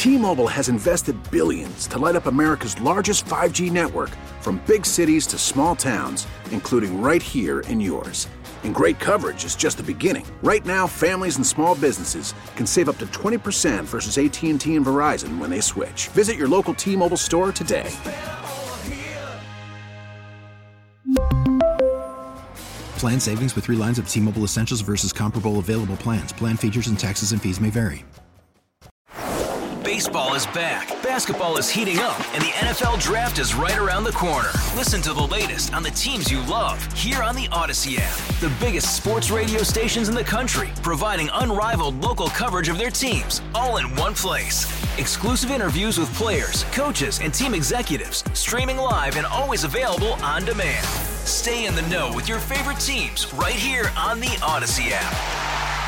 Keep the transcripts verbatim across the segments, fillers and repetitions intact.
T-Mobile has invested billions to light up America's largest five G network, from big cities to small towns, including right here in yours. And great coverage is just the beginning. Right now, families and small businesses can save up to twenty percent versus A T and T and Verizon when they switch. Visit your local T-Mobile store today. Plan savings with three lines of T-Mobile Essentials versus comparable available plans. Plan features and taxes and fees may vary. Baseball is back, basketball is heating up, and the N F L Draft is right around the corner. Listen to the latest on the teams you love here on the Odyssey app. The biggest sports radio stations in the country, providing unrivaled local coverage of their teams, all in one place. Exclusive interviews with players, coaches, and team executives, streaming live and always available on demand. Stay in the know with your favorite teams right here on the Odyssey app.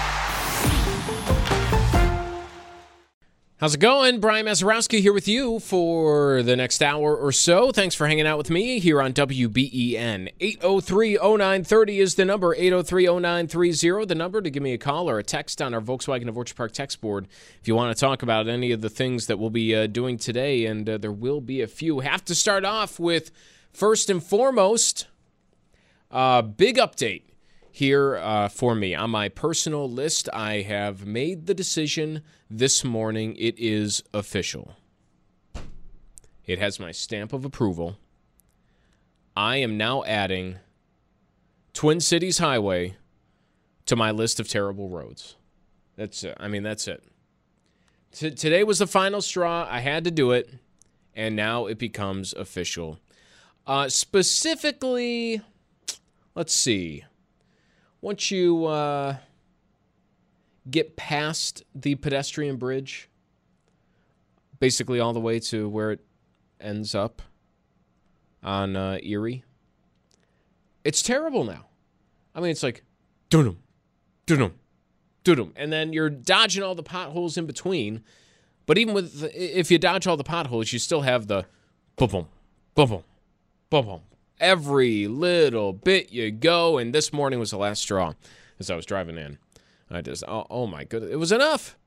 How's it going? Brian Mazurowski here with you for the next hour or so. Thanks for hanging out with me here on W B E N. eight oh three oh nine thirty is the number, eight oh three oh nine thirty, the number to give me a call or a text on our Volkswagen of Orchard Park text board if you want to talk about any of the things that we'll be uh, doing today, and uh, there will be a few. Have to start off with, first and foremost, a uh, big update here uh, for me. On my personal list, I have made the decision this morning. It is official. It has my stamp of approval. I am now adding Twin Cities Highway to my list of terrible roads. That's it. I mean, that's it. T- today was the final straw. I had to do it, and now it becomes official. Uh, specifically, let's see. Once you uh, get past the pedestrian bridge, basically all the way to where it ends up on uh, Erie, it's terrible now. I mean, it's like, doo-dum, doo-dum, doo-dum. And then you're dodging all the potholes in between. But even with, if you dodge all the potholes, you still have the boom-boom, boom-boom, boom-boom. Every little bit you go, and this morning was the last straw as I was driving in. I just, oh, oh my goodness, it was enough.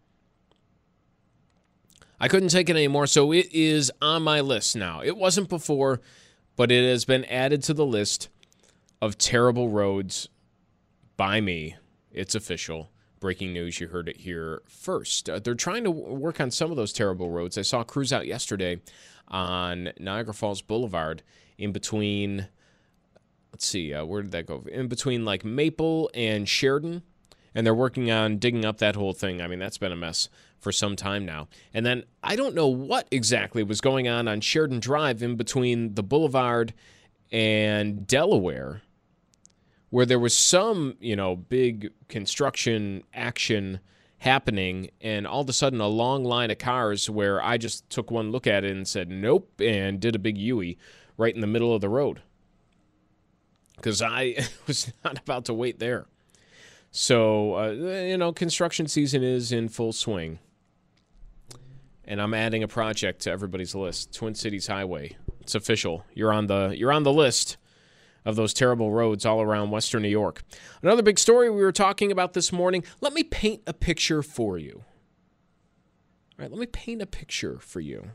I couldn't take it anymore, so it is on my list now. It wasn't before, but it has been added to the list of terrible roads by me. It's official. Breaking news, you heard it here first. Uh, they're trying to work on some of those terrible roads. I saw crews out yesterday on Niagara Falls Boulevard in between, let's see, uh, where did that go? In between like Maple and Sheridan, and they're working on digging up that whole thing. I mean, that's been a mess for some time now. And then I don't know what exactly was going on on Sheridan Drive in between the Boulevard and Delaware, where there was some, you know, big construction action happening, and all of a sudden a long line of cars where I just took one look at it and said, nope, and did a big U-ey right in the middle of the road because I was not about to wait there. So, uh, you know, construction season is in full swing, and I'm adding a project to everybody's list, Twin Cities Highway. It's official. You're on the you're on the list of those terrible roads all around Western New York. Another big story we were talking about this morning. Let me paint a picture for you. All right, let me paint a picture for you.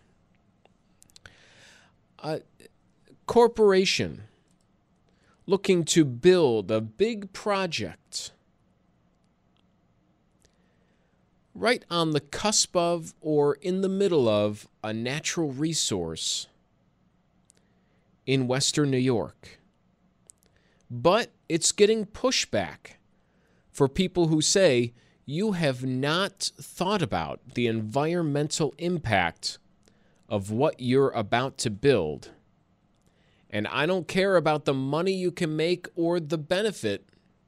A corporation looking to build a big project right on the cusp of or in the middle of a natural resource in Western New York. But it's getting pushback for people who say you have not thought about the environmental impact of what you're about to build. And I don't care about the money you can make or the benefit.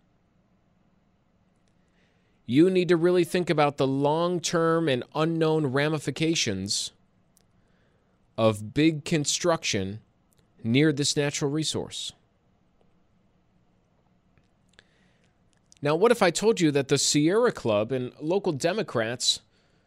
You need to really think about the long-term and unknown ramifications of big construction near this natural resource. Now, what if I told you that the Sierra Club and local Democrats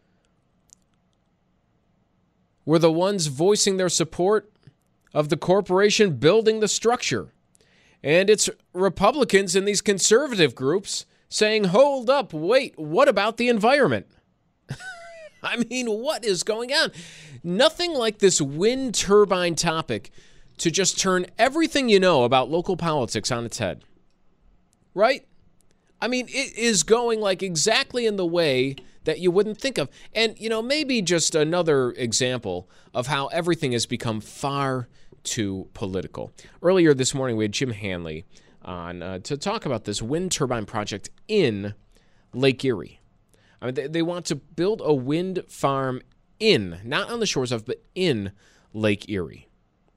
were the ones voicing their support of the corporation building the structure, and it's Republicans in these conservative groups saying, hold up, wait, what about the environment? I mean, what is going on? Nothing like this wind turbine topic to just turn everything you know about local politics on its head. Right? I mean, it is going like exactly in the way that you wouldn't think of. And, you know, maybe just another example of how everything has become far too political. Earlier this morning, we had Jim Hanley on uh, to talk about this wind turbine project in Lake Erie. I mean, they, they want to build a wind farm in, not on the shores of, but in Lake Erie.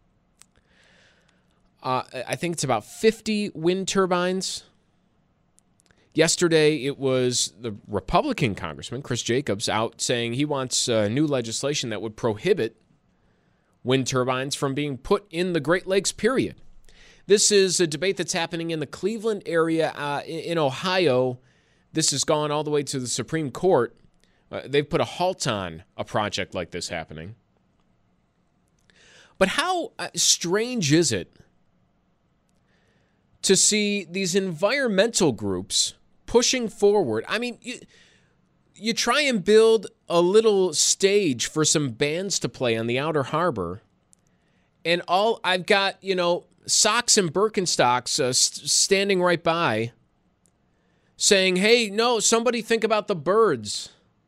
Uh, I think it's about fifty wind turbines. Yesterday, it was the Republican Congressman, Chris Jacobs, out saying he wants uh, new legislation that would prohibit wind turbines from being put in the Great Lakes, period. This is a debate that's happening in the Cleveland area uh, in Ohio. This has gone all the way to the Supreme Court. Uh, they've put a halt on a project like this happening. But how uh, strange is it to see these environmental groups pushing forward? I mean, you, you try and build a little stage for some bands to play on the Outer Harbor, and all I've got, you know, socks and Birkenstocks uh, st- standing right by saying, hey, no, somebody think about the birds.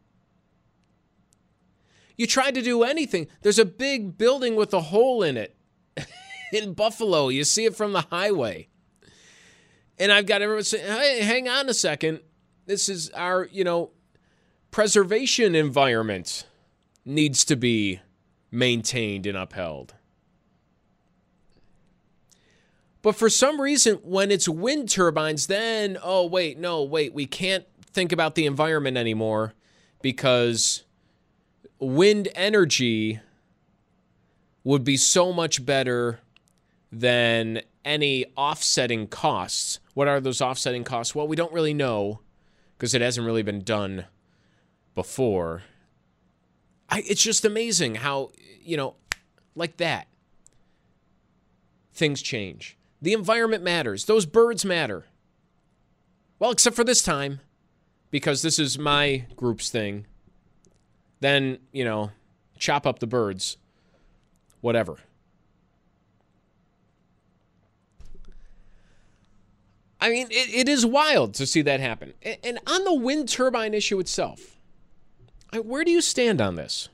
You tried to do anything. There's a big building with a hole in it in Buffalo. You see it from the highway. And I've got everyone saying, hey, hang on a second. This is our, you know, preservation environment needs to be maintained and upheld. But for some reason, when it's wind turbines, then, oh, wait, no, wait, we can't think about the environment anymore because wind energy would be so much better than any offsetting costs. What are those offsetting costs? Well, we don't really know because it hasn't really been done before. I, it's just amazing how, you know, like that, things change. The environment matters. Those birds matter. Well, except for this time, because this is my group's thing. Then, you know, chop up the birds. Whatever. I mean, it, it is wild to see that happen. And, and on the wind turbine issue itself, where do you stand on this?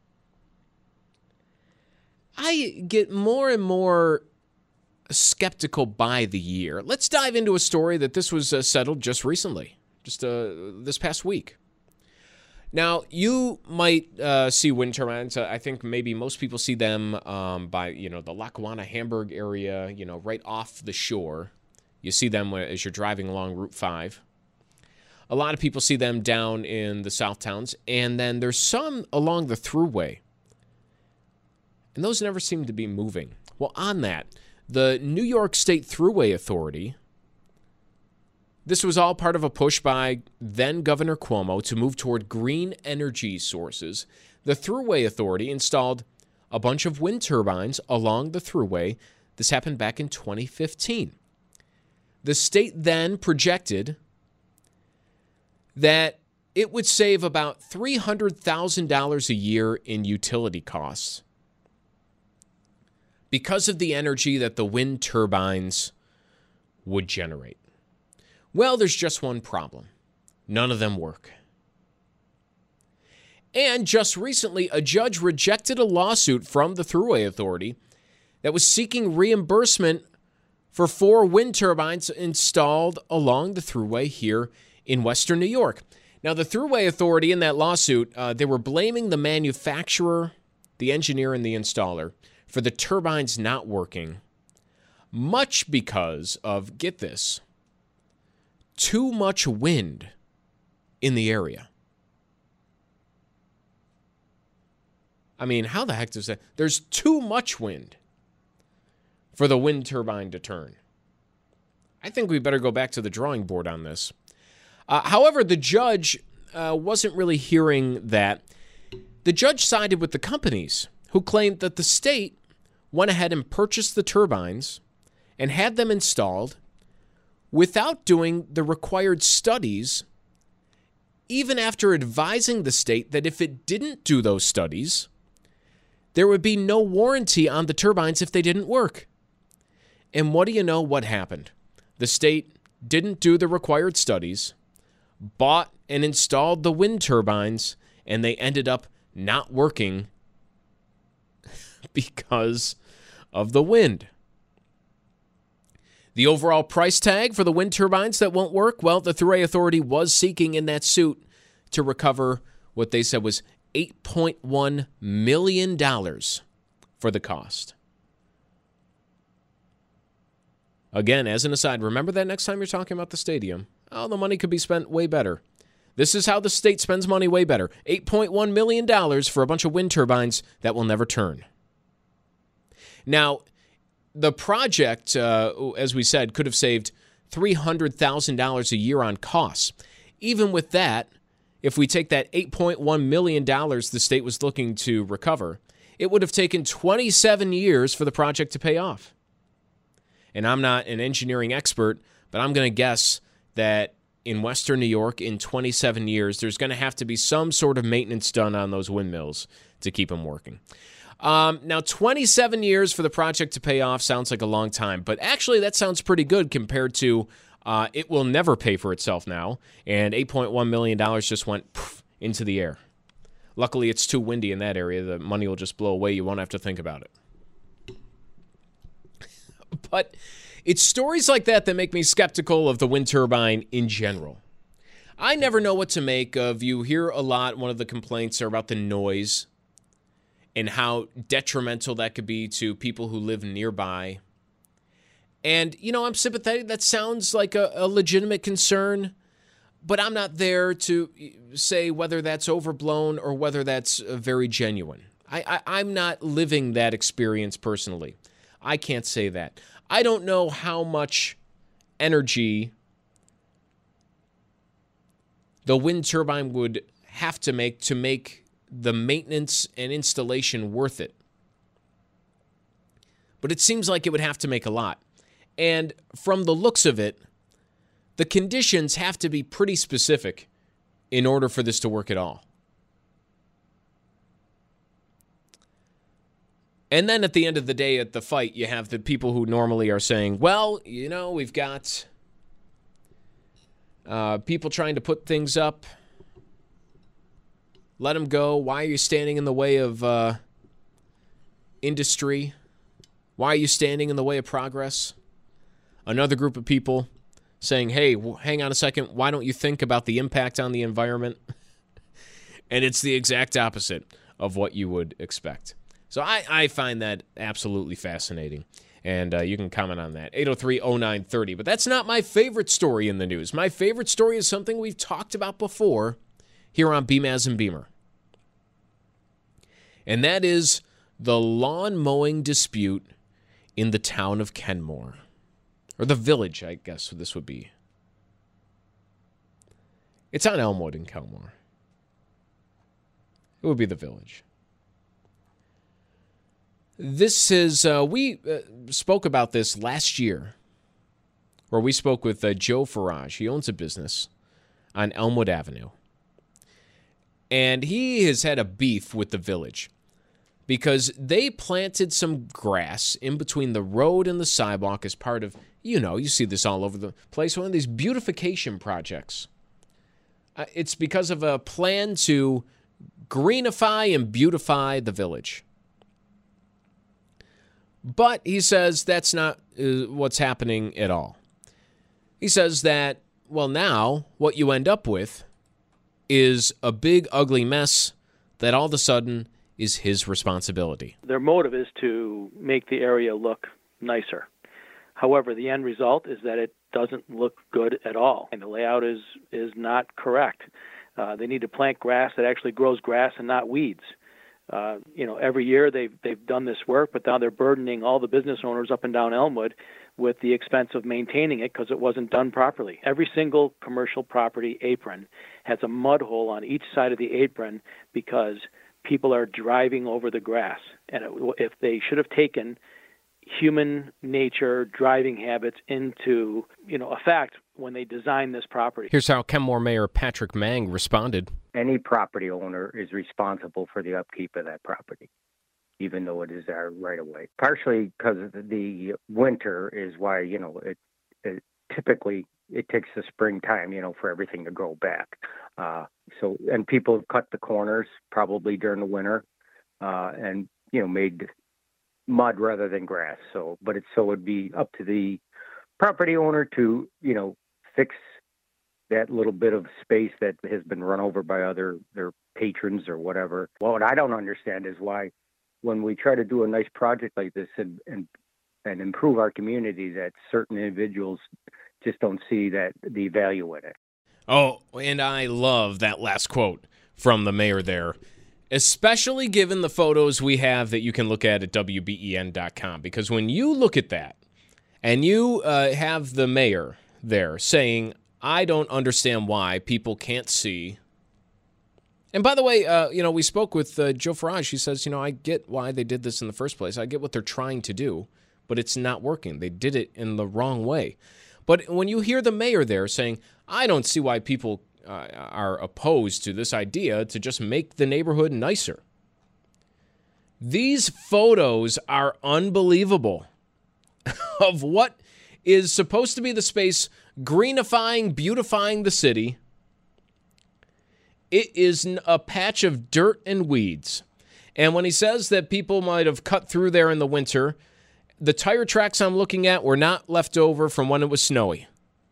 I get more and more skeptical by the year. Let's dive into a story that this was uh, settled just recently, just uh, this past week. Now, you might uh, see wind turbines. I think maybe most people see them um, by, you know, the Lackawanna, Hamburg area, you know, right off the shore. You see them as you're driving along Route five. A lot of people see them down in the South Towns, and then there's some along the Thruway. And those never seem to be moving. Well, on that, the New York State Thruway Authority, this was all part of a push by then Governor Cuomo to move toward green energy sources. The Thruway Authority installed a bunch of wind turbines along the Thruway. This happened back in twenty fifteen. The state then projected that it would save about three hundred thousand dollars a year in utility costs because of the energy that the wind turbines would generate. Well, there's just one problem. None of them work. And just recently, a judge rejected a lawsuit from the Thruway Authority that was seeking reimbursement for four wind turbines installed along the Thruway here in Western New York. Now, the Thruway Authority in that lawsuit, uh, they were blaming the manufacturer, the engineer, and the installer for the turbines not working, much because of, get this, too much wind in the area. I mean, how the heck does that? There's too much wind for the wind turbine to turn. I think we better go back to the drawing board on this. Uh, however, the judge uh, wasn't really hearing that. The judge sided with the companies who claimed that the state went ahead and purchased the turbines and had them installed without doing the required studies even after advising the state that if it didn't do those studies, there would be no warranty on the turbines if they didn't work. And what do you know what happened? The state didn't do the required studies, bought and installed the wind turbines, and they ended up not working because of the wind. The overall price tag for the wind turbines that won't work, well, the Thruway Authority was seeking in that suit to recover what they said was eight point one million dollars for the cost. Again, as an aside, remember that next time you're talking about the stadium. Oh, the money could be spent way better. This is how the state spends money way better. eight point one million dollars for a bunch of wind turbines that will never turn. Now, the project, uh, as we said, could have saved three hundred thousand dollars a year on costs. Even with that, if we take that eight point one million dollars the state was looking to recover, it would have taken twenty-seven years for the project to pay off. And I'm not an engineering expert, but I'm going to guess that in Western New York, in twenty-seven years, there's going to have to be some sort of maintenance done on those windmills to keep them working. Um, now, twenty-seven years for the project to pay off sounds like a long time, but actually that sounds pretty good compared to uh, it will never pay for itself now, and eight point one million dollars just went poof, into the air. Luckily, it's too windy in that area. The money will just blow away. You won't have to think about it. But it's stories like that that make me skeptical of the wind turbine in general. I never know what to make of. You hear a lot, one of the complaints are about the noise and how detrimental that could be to people who live nearby. And, you know, I'm sympathetic. That sounds like a, a legitimate concern, but I'm not there to say whether that's overblown or whether that's uh, very genuine. I, I, I'm not living that experience personally. I can't say that. I don't know how much energy the wind turbine would have to make to make the maintenance and installation worth it. But it seems like it would have to make a lot. And from the looks of it, the conditions have to be pretty specific in order for this to work at all. And then at the end of the day, at the fight, you have the people who normally are saying, well, you know, we've got uh, people trying to put things up. Let them go. Why are you standing in the way of uh, industry? Why are you standing in the way of progress? Another group of people saying, hey, well, hang on a second. Why don't you think about the impact on the environment? And it's the exact opposite of what you would expect. So I, I find that absolutely fascinating, and uh, you can comment on that, eight oh three oh nine thirty. But that's not my favorite story in the news. My favorite story is something we've talked about before here on B M A S and Beamer, and that is the lawn mowing dispute in the town of Kenmore, or the village, I guess this would be. It's on Elmwood in Kenmore. It would be the village. This is, uh, we uh, spoke about this last year, where we spoke with uh, Joe Farage. He owns a business on Elmwood Avenue. And he has had a beef with the village because they planted some grass in between the road and the sidewalk as part of, you know, you see this all over the place, one of these beautification projects. Uh, it's because of a plan to greenify and beautify the village. But he says that's not uh, what's happening at all. He says that, well, now what you end up with is a big, ugly mess that all of a sudden is his responsibility. Their motive is to make the area look nicer. However, the end result is that it doesn't look good at all, and the layout is, is not correct. Uh, they need to plant grass that actually grows grass and not weeds. Uh, you know, every year they've they've done this work, but now they're burdening all the business owners up and down Elmwood with the expense of maintaining it because it wasn't done properly. Every single commercial property apron has a mud hole on each side of the apron because people are driving over the grass. And it, if they should have taken human nature driving habits into, you know, a fact, when they designed this property. Here's how Kenmore Mayor Patrick Mang responded. Any property owner is responsible for the upkeep of that property, even though it is our right of way. Partially because the winter is why, you know, it, it typically it takes the springtime, you know, for everything to grow back. Uh, so, and people have cut the corners probably during the winter, uh, and, you know, made mud rather than grass. So, but it's, so it'd be up to the property owner to, you know, fix that little bit of space that has been run over by other, their patrons or whatever. Well, what I don't understand is why when we try to do a nice project like this and, and, and improve our community, that certain individuals just don't see that the value in it. Oh, and I love that last quote from the mayor there, especially given the photos we have that you can look at at W B E N dot com. Because when you look at that and you uh, have the mayor there saying, I don't understand why people can't see. And by the way, uh, you know, we spoke with uh, Joe Farage. She says, you know, I get why they did this in the first place. I get what they're trying to do, but it's not working. They did it in the wrong way. But when you hear the mayor there saying, I don't see why people uh, are opposed to this idea to just make the neighborhood nicer. These photos are unbelievable of what is supposed to be the space greenifying, beautifying the city. It is a patch of dirt and weeds. And when he says that people might have cut through there in the winter, the tire tracks I'm looking at were not left over from when it was snowy.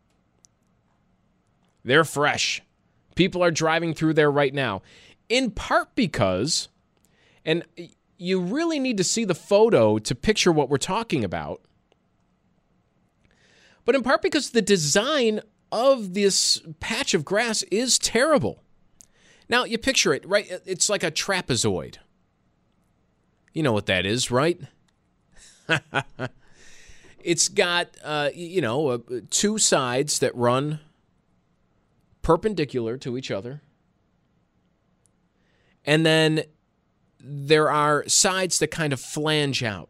They're fresh. People are driving through there right now. In part because, and you really need to see the photo to picture what we're talking about, but in part because the design of this patch of grass is terrible. Now, you picture it, right? It's like a trapezoid. You know what that is, right? It's got, uh, you know, uh, two sides that run perpendicular to each other. And then there are sides that kind of flange out.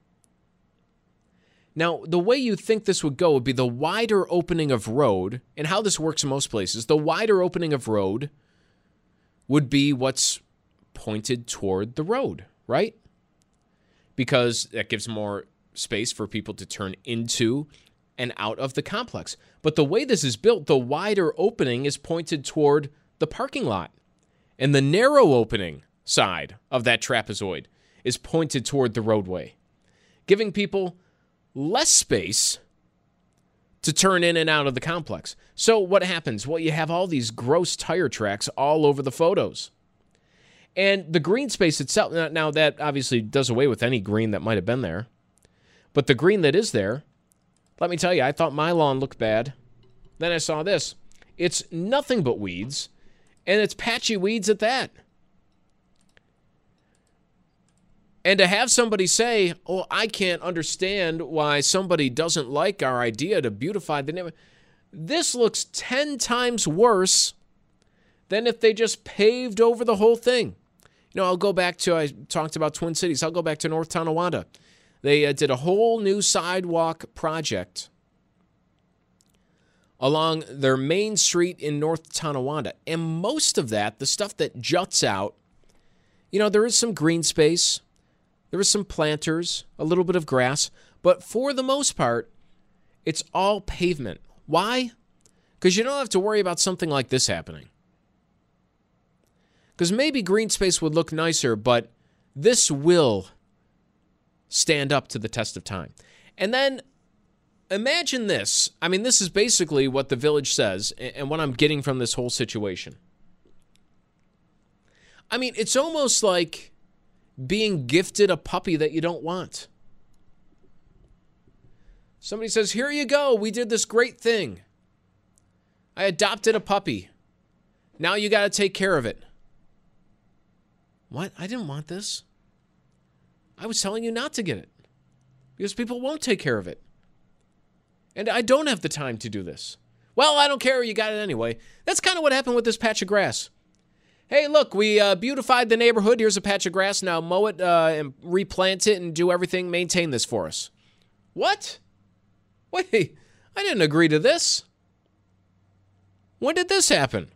Now, the way you think this would go would be the wider opening of road, and how this works in most places, the wider opening of road would be what's pointed toward the road, right? Because that gives more space for people to turn into and out of the complex. But the way this is built, the wider opening is pointed toward the parking lot. And the narrow opening side of that trapezoid is pointed toward the roadway, giving people less space to turn in and out of the complex. So what happens? Well, you have all these gross tire tracks all over the photos. And the green space itself, now that obviously does away with any green that might have been there. But the green that is there, let me tell you, I thought my lawn looked bad. Then I saw this. It's nothing but weeds, and it's patchy weeds at that. And to have somebody say, oh, I can't understand why somebody doesn't like our idea to beautify the neighborhood. This looks ten times worse than if they just paved over the whole thing. You know, I'll go back to, I talked about Twin Cities. I'll go back to North Tonawanda. They uh, did a whole new sidewalk project along their main street in North Tonawanda. And most of that, the stuff that juts out, you know, there is some green space. There is some planters, a little bit of grass. But for the most part, it's all pavement. Why? Because you don't have to worry about something like this happening. Because maybe green space would look nicer, but this will stand up to the test of time. And then imagine this. I mean, this is basically what the village says and what I'm getting from this whole situation. I mean, it's almost like being gifted a puppy that you don't want. Somebody says, here you go. We did this great thing. I adopted a puppy. Now you got to take care of it. What? I didn't want this. I was telling you not to get it because people won't take care of it. And I don't have the time to do this. Well, I don't care. You got it anyway. That's kind of what happened with this patch of grass. Hey, look, we uh, beautified the neighborhood. Here's a patch of grass. Now mow it uh, and replant it and do everything. Maintain this for us. What? Wait, I didn't agree to this. When did this happen?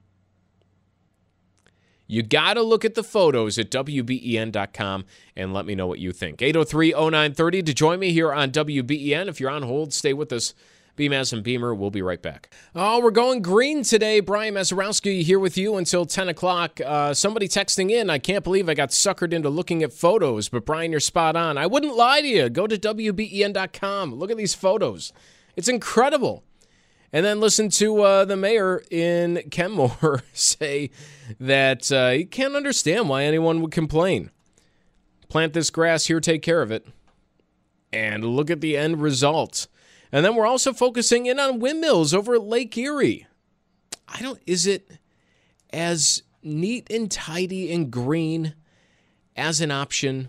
You got to look at the photos at W B E N dot com and let me know what you think. eight oh three oh nine thirty to join me here on W B E N. If you're on hold, stay with us. Beamaz and Beamer, we'll be right back. Oh, we're going green today. Brian Mazurowski here with you until ten o'clock. Uh, somebody texting in, I can't believe I got suckered into looking at photos, but Brian, you're spot on. I wouldn't lie to you. Go to W B E N dot com. Look at these photos. It's incredible. And then listen to uh, the mayor in Kenmore say that uh, he can't understand why anyone would complain. Plant this grass here, take care of it. And look at the end result. And then we're also focusing in on windmills over at Lake Erie. I don't, is it as neat and tidy and green as an option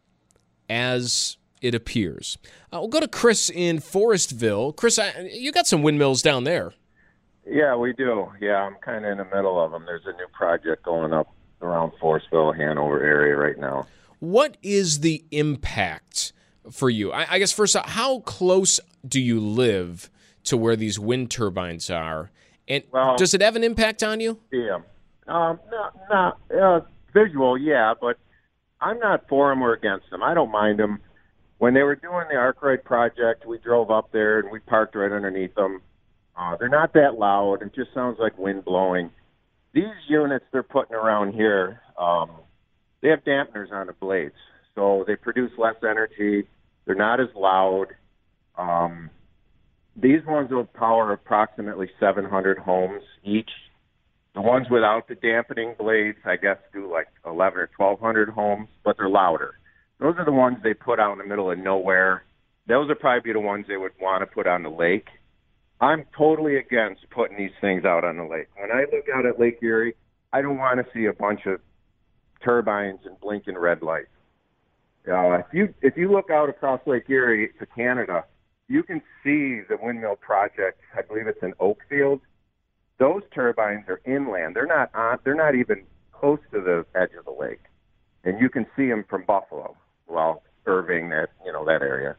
as it appears? Uh, we'll go to Chris in Forestville. Chris, I, you got some windmills down there. Yeah, we do. Yeah, I'm kind of in the middle of them. There's a new project going up around Forestville, Hanover area right now. What is the impact for you? I, I guess first, how close do you live to where these wind turbines are? And well, does it have an impact on you? Yeah. Um, not, not uh, visual, yeah, but I'm not for them or against them. I don't mind them. When they were doing the Arkwright project, we drove up there and we parked right underneath them. Uh, they're not that loud. It just sounds like wind blowing. These units they're putting around here, um, they have dampeners on the blades, so they produce less energy. They're not as loud. Um, these ones will power approximately seven hundred homes each. The ones without the dampening blades, I guess, do like eleven or twelve hundred homes, but they're louder. Those are the ones they put out in the middle of nowhere. Those would probably be the ones they would want to put on the lake. I'm totally against putting these things out on the lake. When I look out at Lake Erie, I don't want to see a bunch of turbines and blinking red lights. Uh, if you if you look out across Lake Erie to Canada, you can see the windmill project. I believe it's in Oakfield. Those turbines are inland. They're not on. They're not even close to the edge of the lake, and you can see them from Buffalo, well, Irving, that you know that area.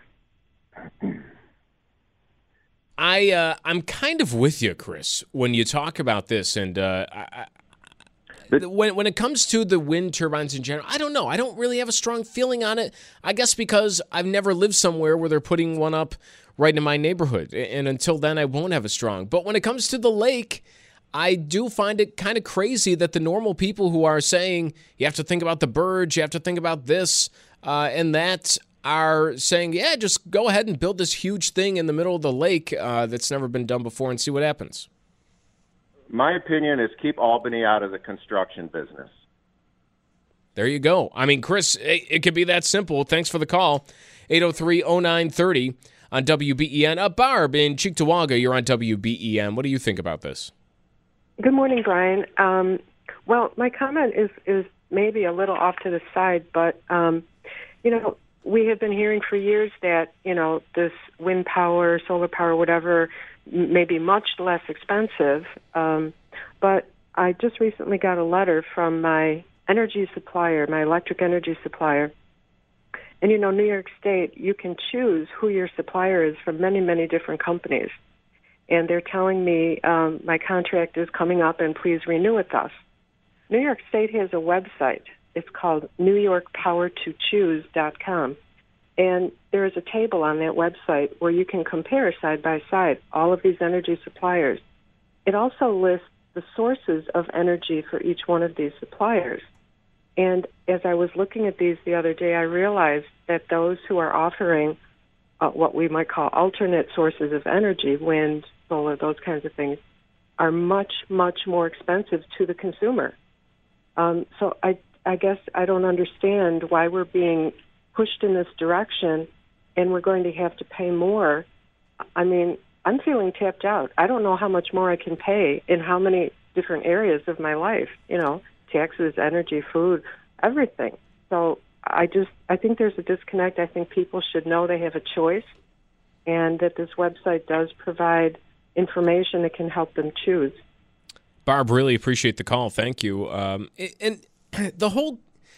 I uh, I'm kind of with you, Chris, when you talk about this, and uh, I, I, when when it comes to the wind turbines in general, I don't know. I don't really have a strong feeling on it. I guess because I've never lived somewhere where they're putting one up right in my neighborhood, and until then, I won't have a strong. But when it comes to the lake, I do find it kind of crazy that the normal people who are saying you have to think about the birds, you have to think about this uh, and that, are saying, yeah, just go ahead and build this huge thing in the middle of the lake uh, that's never been done before and see what happens. My opinion is keep Albany out of the construction business. There you go. I mean, Chris, it, it could be that simple. Thanks for the call. eight oh three oh nine thirty on W B E N. Uh, Barb in Cheektowaga, you're on W B E N. What do you think about this? Good morning, Brian. Um, well, my comment is, is maybe a little off to the side, but, um, you know, we have been hearing for years that, you know, this wind power, solar power, whatever, may be much less expensive. Um, but I just recently got a letter from my energy supplier, my electric energy supplier. And, you know, New York State, you can choose who your supplier is from many, many different companies. And they're telling me um, my contract is coming up and please renew with us. New York State has a website. It's called New York Power to Choose dot com. And there is a table on that website where you can compare side by side all of these energy suppliers. It also lists the sources of energy for each one of these suppliers. And as I was looking at these the other day, I realized that those who are offering uh, what we might call alternate sources of energy, wind, solar, those kinds of things, are much, much more expensive to the consumer. Um, so I I guess I don't understand why we're being pushed in this direction and we're going to have to pay more. I mean, I'm feeling tapped out. I don't know how much more I can pay in how many different areas of my life, you know, taxes, energy, food, everything. So I just, I think there's a disconnect. I think people should know they have a choice and that this website does provide information that can help them choose. Barb, really appreciate the call. Thank you. Um, and the whole,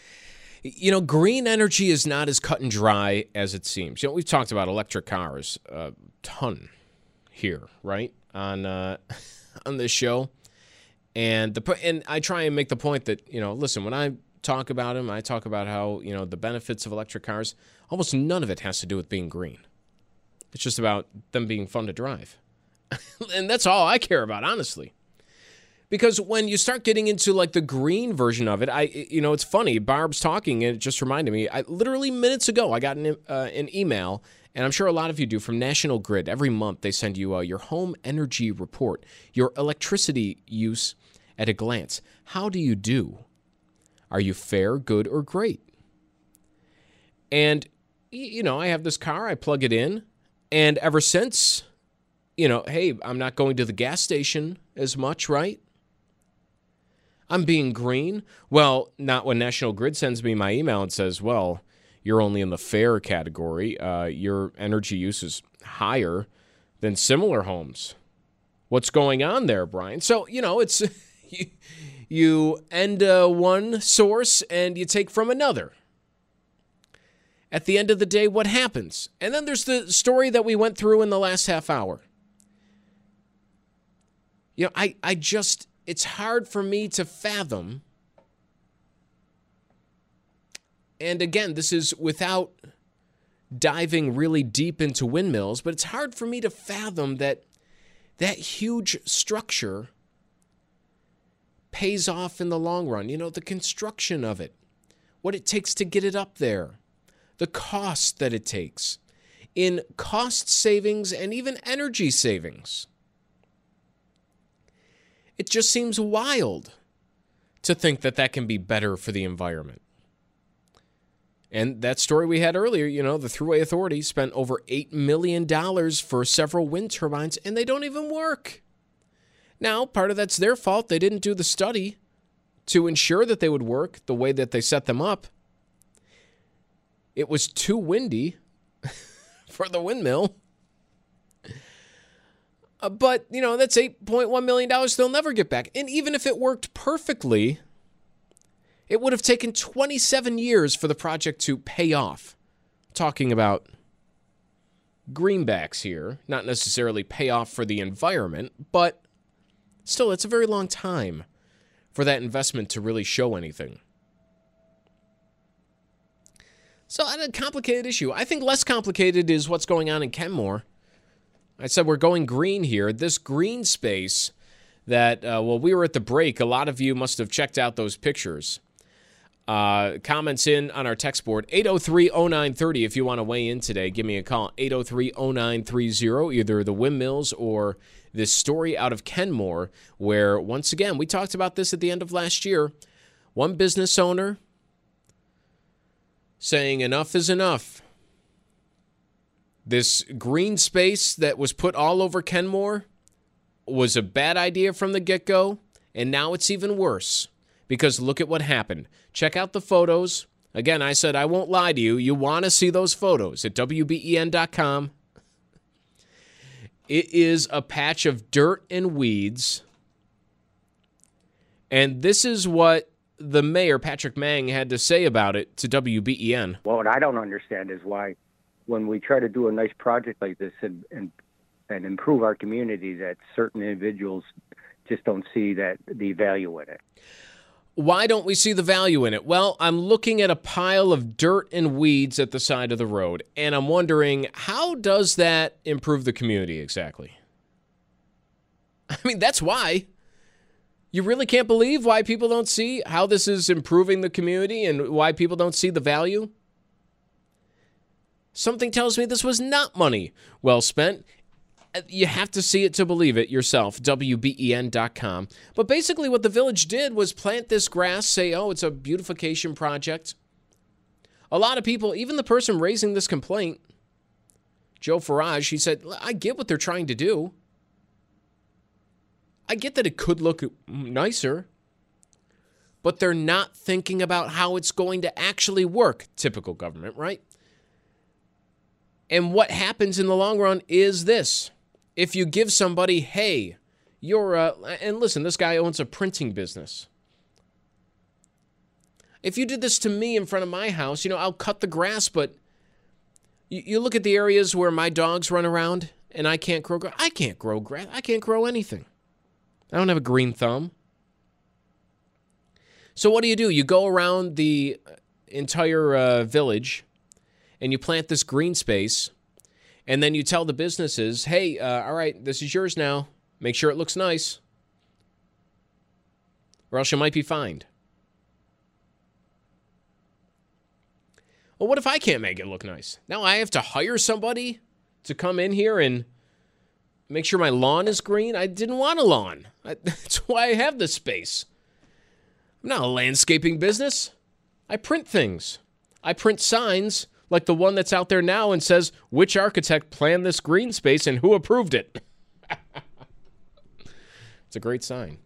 you know, green energy is not as cut and dry as it seems. You know, we've talked about electric cars a ton here, right? On uh, on this show. And the and I try and make the point that, you know, listen, when I talk about them, I talk about how, you know, the benefits of electric cars, almost none of it has to do with being green. It's just about them being fun to drive. And that's all I care about, honestly. Because when you start getting into like the green version of it, I, you know, it's funny. Barb's talking, and it just reminded me. I literally minutes ago, I got an, uh, an email, and I'm sure a lot of you do, from National Grid. Every month, they send you uh, your home energy report, your electricity use at a glance. How do you do? Are you fair, good, or great? And you know, I have this car. I plug it in, and ever since, you know, hey, I'm not going to the gas station as much, right? I'm being green. Well, not when National Grid sends me my email and says, well, you're only in the fair category. Uh, your energy use is higher than similar homes. What's going on there, Brian? So, you know, it's you, you end uh, one source and you take from another. At the end of the day, what happens? And then there's the story that we went through in the last half hour. You know, I, I just... It's hard for me to fathom, and again, this is without diving really deep into windmills, but it's hard for me to fathom that that huge structure pays off in the long run. You know, the construction of it, what it takes to get it up there, the cost that it takes in cost savings and even energy savings. It just seems wild to think that that can be better for the environment. And that story we had earlier, you know, the Thruway Authority spent over eight million dollars for several wind turbines, and they don't even work. Now, part of that's their fault. They didn't do the study to ensure that they would work the way that they set them up. It was too windy for the windmill. Uh, but, you know, that's eight point one million dollars they'll never get back. And even if it worked perfectly, it would have taken twenty-seven years for the project to pay off. Talking about greenbacks here, not necessarily pay off for the environment, but still, it's a very long time for that investment to really show anything. So, a complicated issue. I think less complicated is what's going on in Kenmore. I said we're going green here. This green space that, uh, well, we were at the break. A lot of you must have checked out those pictures. Uh, comments in on our text board, eight oh three oh nine three oh. If you want to weigh in today, give me a call, eight oh three oh nine three oh, either the windmills or this story out of Kenmore, where, once again, we talked about this at the end of last year. One business owner saying enough is enough. This green space that was put all over Kenmore was a bad idea from the get-go, and now it's even worse because look at what happened. Check out the photos. Again, I said I won't lie to you. You want to see those photos at W B E N dot com. It is a patch of dirt and weeds, and this is what the mayor, Patrick Mang, had to say about it to W B E N. Well, what I don't understand is why when we try to do a nice project like this and, and and improve our community, that certain individuals just don't see that the value in it. Why don't we see the value in it? Well, I'm looking at a pile of dirt and weeds at the side of the road, and I'm wondering, how does that improve the community exactly? I mean, that's why. You really can't believe why people don't see how this is improving the community and why people don't see the value? Something tells me this was not money well spent. You have to see it to believe it yourself, W B E N dot com. But basically what the village did was plant this grass, say, oh, it's a beautification project. A lot of people, even the person raising this complaint, Joe Farage, he said, I get what they're trying to do. I get that it could look nicer, but they're not thinking about how it's going to actually work. Typical government, right? And what happens in the long run is this. If you give somebody, hey, you're a, and listen, this guy owns a printing business. If you did this to me in front of my house, you know, I'll cut the grass, but you, you look at the areas where my dogs run around and I can't grow grass. I can't grow grass. I can't grow anything. I don't have a green thumb. So what do you do? You go around the entire uh, village and you plant this green space, and then you tell the businesses, hey, uh, all right, this is yours now. Make sure it looks nice, or else you might be fined. Well, what if I can't make it look nice? Now I have to hire somebody to come in here and make sure my lawn is green? I didn't want a lawn. I, that's why I have this space. I'm not a landscaping business. I print things. I print signs like the one that's out there now and says, which architect planned this green space and who approved it? It's a great sign.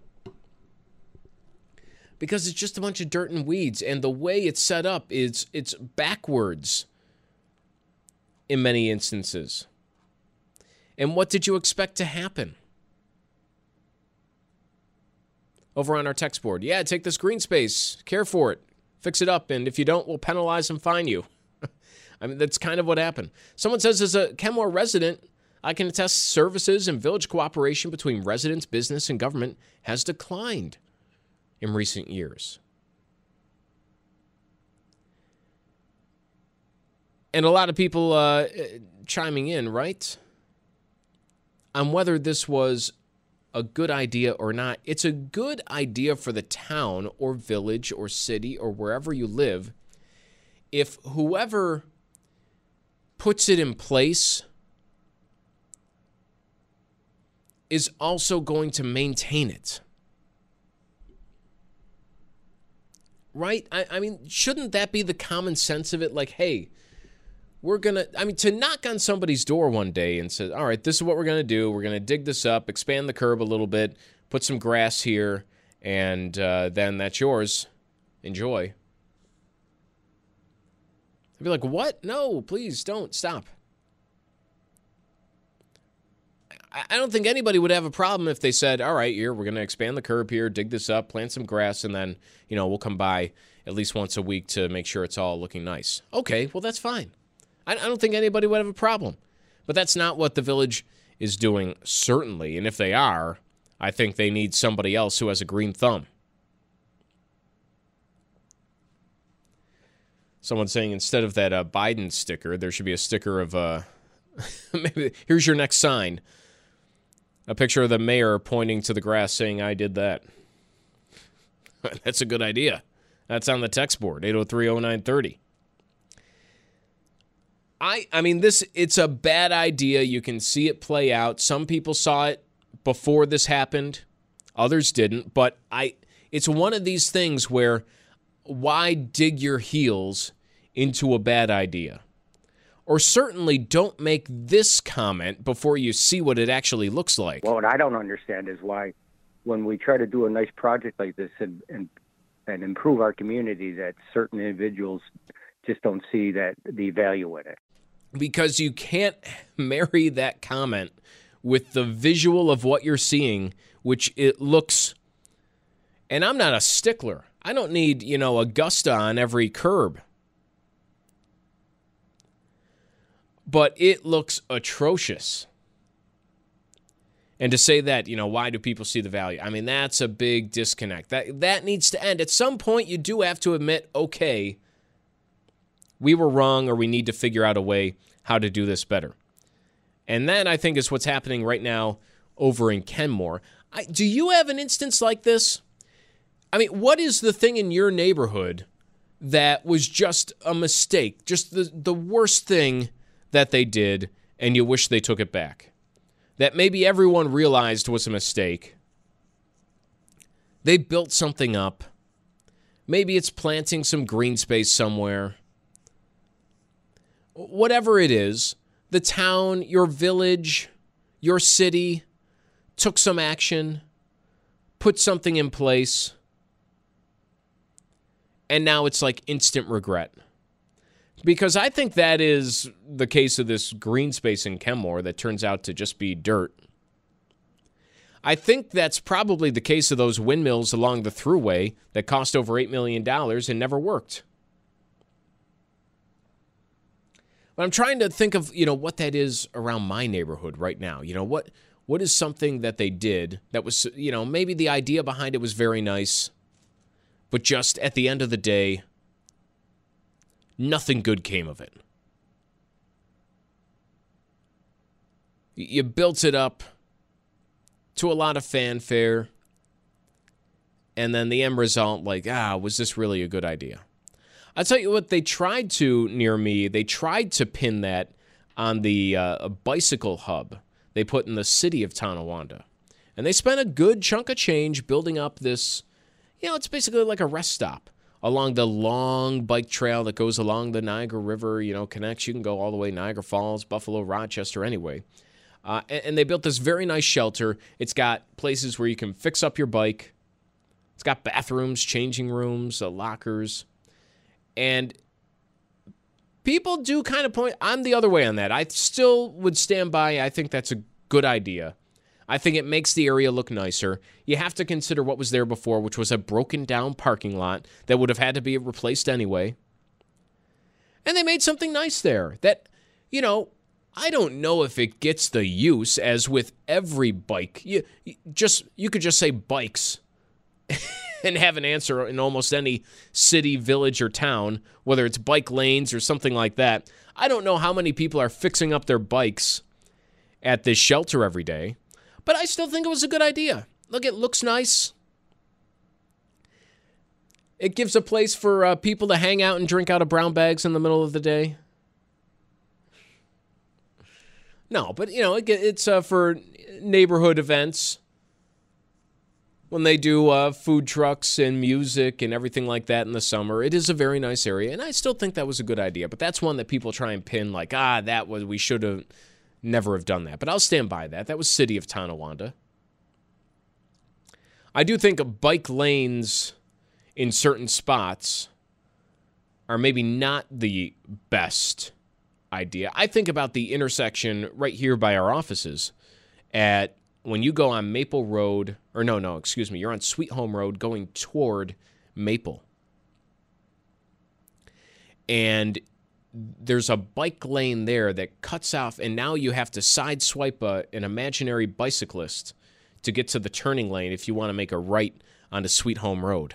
Because it's just a bunch of dirt and weeds, and the way it's set up is it's backwards in many instances. And what did you expect to happen? Over on our text board, yeah, take this green space, care for it, fix it up, and if you don't, we'll penalize and fine you. I mean, that's kind of what happened. Someone says, as a Kenmore resident, I can attest services and village cooperation between residents, business, and government has declined in recent years. And a lot of people uh, chiming in, right, on whether this was a good idea or not. It's a good idea for the town or village or city or wherever you live if whoever puts it in place is also going to maintain it. Right? I, I mean, shouldn't that be the common sense of it? Like, hey, we're going to, I mean, to knock on somebody's door one day and say, all right, this is what we're going to do. We're going to dig this up, expand the curb a little bit, put some grass here, and uh, then that's yours. Enjoy. I'd be like, what? No, please don't. Stop. I, I don't think anybody would have a problem if they said, all right, here, we're going to expand the curb here, dig this up, plant some grass, and then, you know, we'll come by at least once a week to make sure it's all looking nice. Okay, well, that's fine. I don't think anybody would have a problem. But that's not what the village is doing, certainly. And if they are, I think they need somebody else who has a green thumb. Someone's saying instead of that uh, Biden sticker, there should be a sticker of, uh, maybe, here's your next sign. A picture of the mayor pointing to the grass saying, I did that. That's a good idea. That's on the text board, eight oh three oh nine thirty. I I mean, this it's a bad idea. You can see it play out. Some people saw it before this happened. Others didn't. But I it's one of these things where why dig your heels into a bad idea? Or certainly don't make this comment before you see what it actually looks like. Well, what I don't understand is why when we try to do a nice project like this and and, and improve our community, that certain individuals just don't see that the value in it. Because you can't marry that comment with the visual of what you're seeing, which it looks, and I'm not a stickler. I don't need, you know, Augusta on every curb. But it looks atrocious. And to say that, you know, why do people see the value? I mean, that's a big disconnect. That that needs to end. At some point, you do have to admit, okay, we were wrong, or we need to figure out a way how to do this better. And that, I think, is what's happening right now over in Kenmore. I, do you have an instance like this? I mean, what is the thing in your neighborhood that was just a mistake, just the, the worst thing that they did, and you wish they took it back? That maybe everyone realized was a mistake. They built something up. Maybe it's planting some green space somewhere. Whatever it is, the town, your village, your city took some action, put something in place, and now it's like instant regret. Because I think that is the case of this green space in Kenmore that turns out to just be dirt. I think that's probably the case of those windmills along the thruway that cost over eight million dollars and never worked. But I'm trying to think of, you know, what that is around my neighborhood right now. You know, what What is something that they did that was, you know, maybe the idea behind it was very nice, but just at the end of the day, nothing good came of it. You built it up to a lot of fanfare, and then the end result, like, ah, was this really a good idea? I'll tell you what, they tried to, near me, they tried to pin that on the uh, bicycle hub they put in the city of Tonawanda. And they spent a good chunk of change building up this, you know, it's basically like a rest stop along the long bike trail that goes along the Niagara River, you know, connects. You can go all the way Niagara Falls, Buffalo, Rochester, anyway. Uh, and, and they built this very nice shelter. It's got places where you can fix up your bike. It's got bathrooms, changing rooms, uh, lockers. And people do kind of point, I'm the other way on that. I still would stand by, I think that's a good idea. I think it makes the area look nicer. You have to consider what was there before, which was a broken down parking lot that would have had to be replaced anyway. And they made something nice there that, you know, I don't know if it gets the use as with every bike. You, you just you could just say bikes and have an answer in almost any city, village, or town, whether it's bike lanes or something like that. I don't know how many people are fixing up their bikes at this shelter every day, but I still think it was a good idea. Look, it looks nice. It gives a place for uh, people to hang out and drink out of brown bags in the middle of the day. No, but, you know, it, it's uh, for neighborhood events. When they do uh, food trucks and music and everything like that in the summer, it is a very nice area, and I still think that was a good idea. But that's one that people try and pin like, ah, that was, we should have never have done that. But I'll stand by that. That was City of Tonawanda. I do think bike lanes in certain spots are maybe not the best idea. I think about the intersection right here by our offices at when you go on Maple Road, or no, no, excuse me, you're on Sweet Home Road going toward Maple. And there's a bike lane there that cuts off, and now you have to sideswipe a, an imaginary bicyclist to get to the turning lane if you want to make a right onto Sweet Home Road.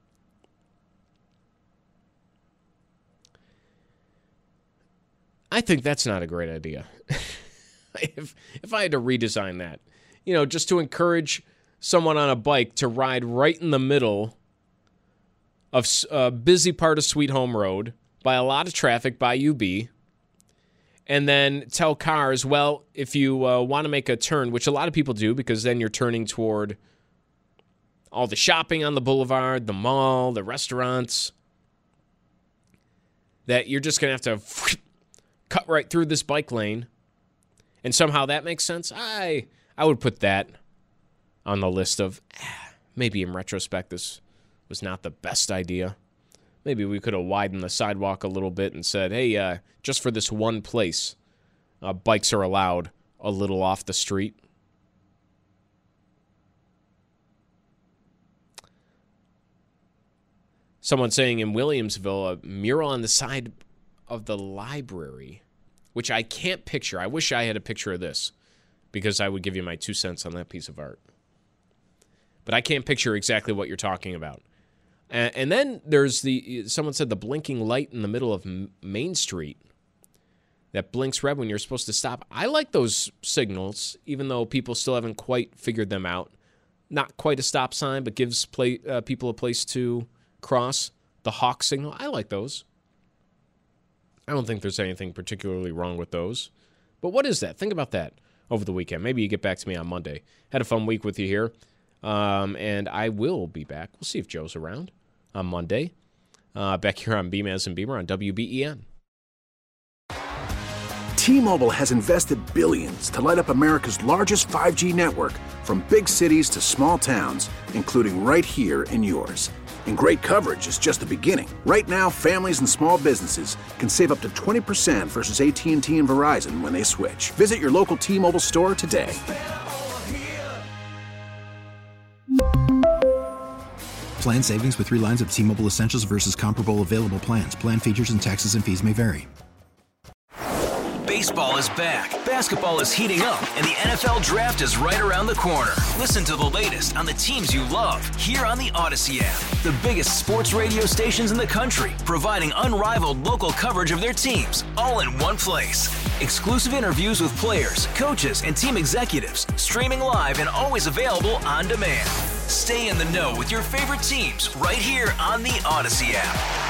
I think that's not a great idea. if if I had to redesign that, you know, just to encourage someone on a bike to ride right in the middle of a busy part of Sweet Home Road by a lot of traffic by U B, and then tell cars, well, if you uh, want to make a turn, which a lot of people do because then you're turning toward all the shopping on the boulevard, the mall, the restaurants, that you're just going to have to cut right through this bike lane, and somehow that makes sense. I I would put that on the list of ah, maybe in retrospect this was not the best idea. Maybe we could have widened the sidewalk a little bit and said, hey, uh, just for this one place, uh, bikes are allowed a little off the street. Someone saying in Williamsville, a mural on the side of the library, which I can't picture. I wish I had a picture of this because I would give you my two cents on that piece of art. But I can't picture exactly what you're talking about. And, and then there's the, someone said the blinking light in the middle of Main Street that blinks red when you're supposed to stop. I like those signals, even though people still haven't quite figured them out. Not quite a stop sign, but gives play, uh, people a place to cross. The hawk signal, I like those. I don't think there's anything particularly wrong with those. But what is that? Think about that over the weekend. Maybe you get back to me on Monday. Had a fun week with you here. Um, and I will be back. We'll see if Joe's around on Monday. Uh, back here on Beamaz and Beamer on W B E N. T-Mobile has invested billions to light up America's largest five G network, from big cities to small towns, including right here in yours. And great coverage is just the beginning. Right now, families and small businesses can save up to twenty percent versus A T and T and Verizon when they switch. Visit your local T-Mobile store today. Plan savings with three lines of T-Mobile Essentials versus comparable available plans. Plan features and taxes and fees may vary. Baseball is back, basketball is heating up, and the N F L Draft is right around the corner. Listen to the latest on the teams you love here on the Odyssey app. The biggest sports radio stations in the country, providing unrivaled local coverage of their teams, all in one place. Exclusive interviews with players, coaches, and team executives, streaming live and always available on demand. Stay in the know with your favorite teams right here on the Odyssey app.